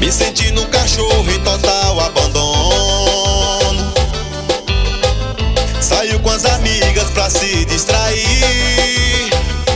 Me sentindo um cachorro em total abandono. Saiu com as amigas pra se distrair.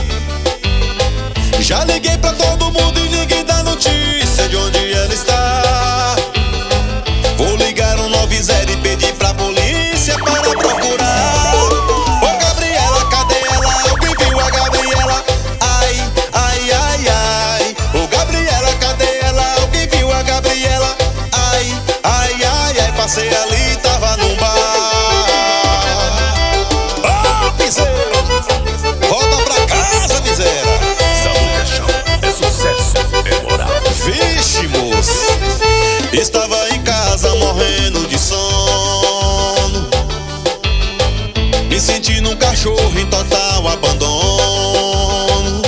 Já liguei pra todo mundo e ninguém dá notícia de onde ela está. Vou ligar 190 e pedir pra polícia para procurar. Ô Gabriela, cadê ela? Alguém viu a Gabriela? Ai, ai, ai, ai. Ô Gabriela, cadê ela? Alguém viu a Gabriela? Ai, ai, ai, ai. Passei ali, tava num bar. Ô piseiro, volta pra casa, miséria. Samuca Show é sucesso, é moral. Vixe, moço, estava em casa morrendo de sono. Me sentindo um cachorro em total abandono.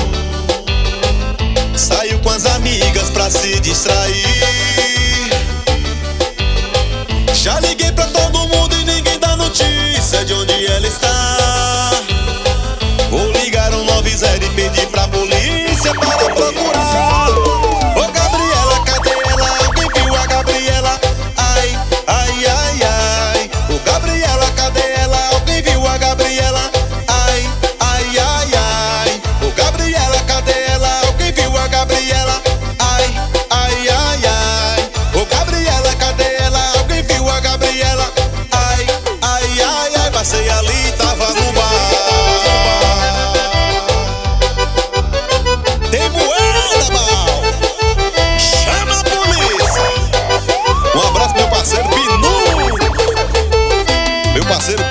Saiu com as amigas pra se distrair. Já liguei pra todo mundo e ninguém dá notícia de onde ela está. Vou ligar 190 e pedir pra polícia para procurar. Ô Gabriela, cadê ela? Alguém viu a Gabriela? Ai, ai, ai, ai. Ô Gabriela, cadê ela? Alguém viu a Gabriela? Ai, ai, ai, ai. Ô Gabriela, cadê ela? Alguém viu a Gabriela? Ai, ai, ai, ai. Ô Gabriela, cadê ela? Alguém viu a Gabriela? Ai, ai, ai, ai. Passei ali, tava no bar. Tem moeda, mal! Chama a polícia! Um abraço, meu parceiro Binu! Meu parceiro